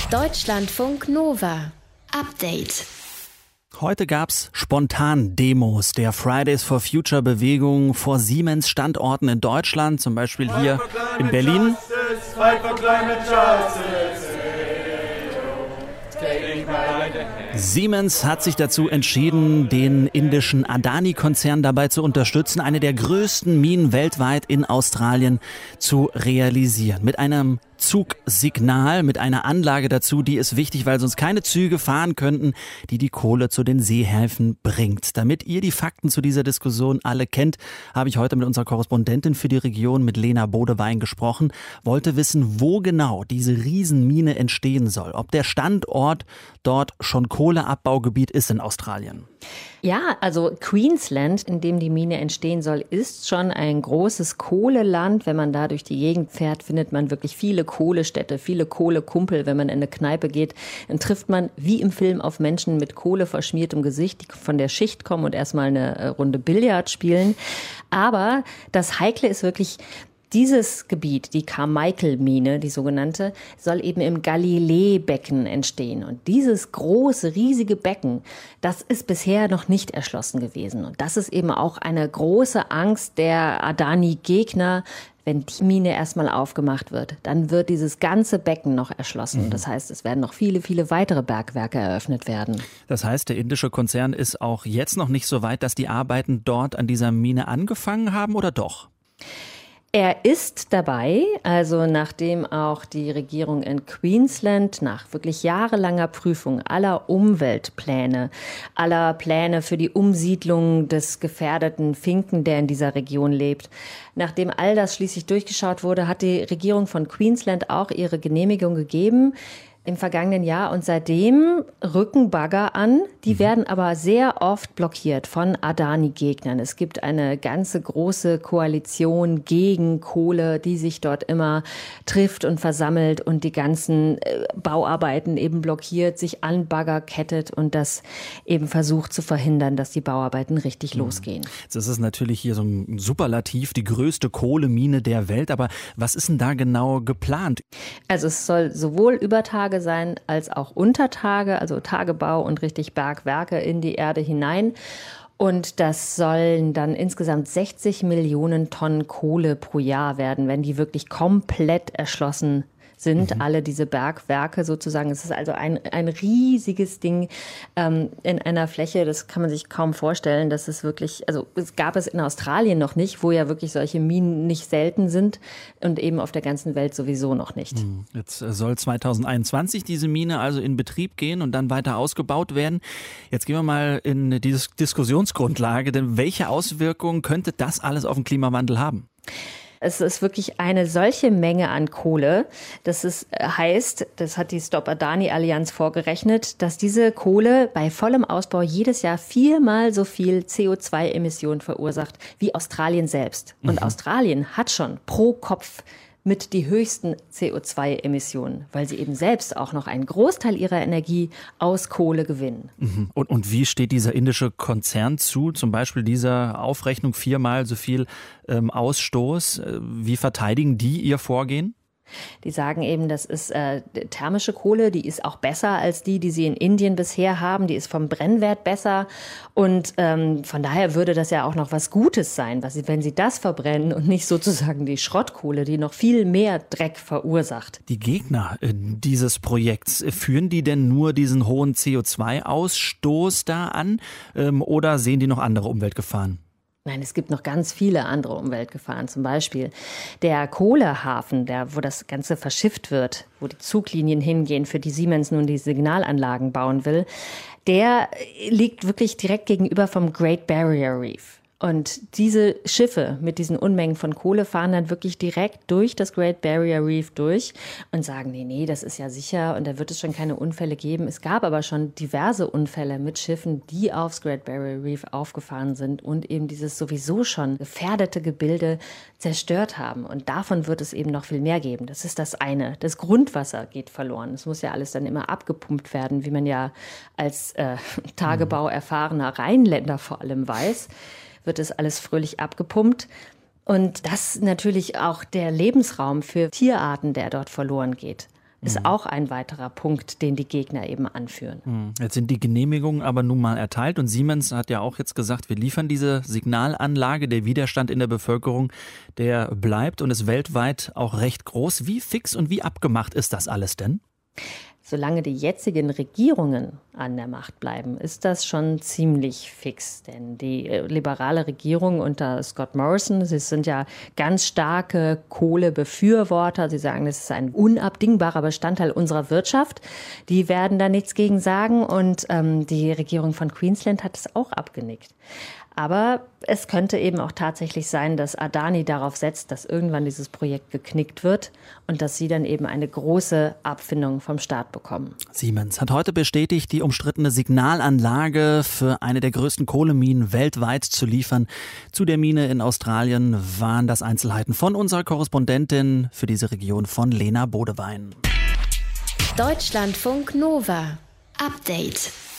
Deutschlandfunk Nova. Update. Heute gab's spontan Demos der Fridays for Future Bewegung vor Siemens Standorten in Deutschland, zum Beispiel hier in Berlin. Siemens hat sich dazu entschieden, den indischen Adani-Konzern dabei zu unterstützen, eine der größten Minen weltweit in Australien zu realisieren. Mit einem Zugsignal, mit einer Anlage dazu, die ist wichtig, weil sonst keine Züge fahren könnten, die Kohle zu den Seehäfen bringt. Damit ihr die Fakten zu dieser Diskussion alle kennt, habe ich heute mit unserer Korrespondentin für die Region, mit Lena Bodewein, gesprochen, wollte wissen, wo genau diese Riesenmine entstehen soll, ob der Standort dort schon Kohleabbaugebiet ist in Australien. Ja, also Queensland, in dem die Mine entstehen soll, ist schon ein großes Kohleland. Wenn man da durch die Gegend fährt, findet man wirklich viele Kohlestädte, viele Kohlekumpel. Wenn man in eine Kneipe geht, dann trifft man wie im Film auf Menschen mit Kohle verschmiertem Gesicht, die von der Schicht kommen und erstmal eine Runde Billard spielen. Aber das Heikle ist wirklich, dieses Gebiet, die Carmichael-Mine, die sogenannte, soll eben im Galilee-Becken entstehen. Und dieses große, riesige Becken, das ist bisher noch nicht erschlossen gewesen. Und das ist eben auch eine große Angst der Adani-Gegner. Wenn die Mine erstmal aufgemacht wird, dann wird dieses ganze Becken noch erschlossen. Das heißt, es werden noch viele, viele weitere Bergwerke eröffnet werden. Das heißt, der indische Konzern ist auch jetzt noch nicht so weit, dass die Arbeiten dort an dieser Mine angefangen haben, oder doch? Er ist dabei, also nachdem auch die Regierung in Queensland nach wirklich jahrelanger Prüfung aller Umweltpläne, aller Pläne für die Umsiedlung des gefährdeten Finken, der in dieser Region lebt, nachdem all das schließlich durchgeschaut wurde, hat die Regierung von Queensland auch ihre Genehmigung gegeben im vergangenen Jahr, und seitdem rücken Bagger an. Die werden aber sehr oft blockiert von Adani-Gegnern. Es gibt eine ganze große Koalition gegen Kohle, die sich dort immer trifft und versammelt und die ganzen Bauarbeiten eben blockiert, sich an Bagger kettet und das eben versucht zu verhindern, dass die Bauarbeiten richtig losgehen. Das ist natürlich hier so ein Superlativ, die größte Kohlemine der Welt. Aber was ist denn da genau geplant? Also es soll sowohl über Tage sein als auch unter Tage, also Tagebau und richtig Bergwerke in die Erde hinein. Und das sollen dann insgesamt 60 Millionen Tonnen Kohle pro Jahr werden, wenn die wirklich komplett erschlossen sind, alle diese Bergwerke sozusagen. Es ist also ein riesiges Ding in einer Fläche, das kann man sich kaum vorstellen. Das ist wirklich, also es gab es in Australien noch nicht, wo ja wirklich solche Minen nicht selten sind und eben auf der ganzen Welt sowieso noch nicht. Jetzt soll 2021 diese Mine also in Betrieb gehen und dann weiter ausgebaut werden. Jetzt gehen wir mal in die Diskussionsgrundlage, denn welche Auswirkungen könnte das alles auf den Klimawandel haben? Es ist wirklich eine solche Menge an Kohle, dass es heißt, das hat die Stop Adani Allianz vorgerechnet, dass diese Kohle bei vollem Ausbau jedes Jahr 4-mal so viel CO2-Emissionen verursacht wie Australien selbst. Und Australien hat schon pro Kopf mit die höchsten CO2-Emissionen, weil sie eben selbst auch noch einen Großteil ihrer Energie aus Kohle gewinnen. Und wie steht dieser indische Konzern zu, zum Beispiel dieser Aufrechnung 4-mal so viel Ausstoß? Wie verteidigen die ihr Vorgehen? Die sagen eben, das ist thermische Kohle, die ist auch besser als die sie in Indien bisher haben. Die ist vom Brennwert besser und von daher würde das ja auch noch was Gutes sein, wenn sie das verbrennen und nicht sozusagen die Schrottkohle, die noch viel mehr Dreck verursacht. Die Gegner dieses Projekts, führen die denn nur diesen hohen CO2-Ausstoß da an oder sehen die noch andere Umweltgefahren? Nein, es gibt noch ganz viele andere Umweltgefahren. Zum Beispiel der Kohlehafen, wo das Ganze verschifft wird, wo die Zuglinien hingehen, für die Siemens nun die Signalanlagen bauen will, der liegt wirklich direkt gegenüber vom Great Barrier Reef. Und diese Schiffe mit diesen Unmengen von Kohle fahren dann wirklich direkt durch das Great Barrier Reef durch und sagen, nee, das ist ja sicher und da wird es schon keine Unfälle geben. Es gab aber schon diverse Unfälle mit Schiffen, die aufs Great Barrier Reef aufgefahren sind und eben dieses sowieso schon gefährdete Gebilde zerstört haben. Und davon wird es eben noch viel mehr geben. Das ist das eine. Das Grundwasser geht verloren. Es muss ja alles dann immer abgepumpt werden, wie man ja als Tagebau erfahrener Rheinländer vor allem weiß. Wird es alles fröhlich abgepumpt. Und das natürlich auch der Lebensraum für Tierarten, der dort verloren geht. ist auch ein weiterer Punkt, den die Gegner eben anführen. Jetzt sind die Genehmigungen aber nun mal erteilt und Siemens hat ja auch jetzt gesagt, wir liefern diese Signalanlage. Der Widerstand in der Bevölkerung, der bleibt und ist weltweit auch recht groß. Wie fix und wie abgemacht ist das alles denn? Solange die jetzigen Regierungen an der Macht bleiben, ist das schon ziemlich fix. Denn die liberale Regierung unter Scott Morrison, sie sind ja ganz starke Kohlebefürworter. Sie sagen, das ist ein unabdingbarer Bestandteil unserer Wirtschaft. Die werden da nichts gegen sagen. Und die Regierung von Queensland hat es auch abgenickt. Aber es könnte eben auch tatsächlich sein, dass Adani darauf setzt, dass irgendwann dieses Projekt geknickt wird und dass sie dann eben eine große Abfindung vom Staat bekommen. Siemens hat heute bestätigt, die umstrittene Signalanlage für eine der größten Kohleminen weltweit zu liefern. Zu der Mine in Australien waren das Einzelheiten von unserer Korrespondentin für diese Region von Lena Bodewein. Deutschlandfunk Nova. Update.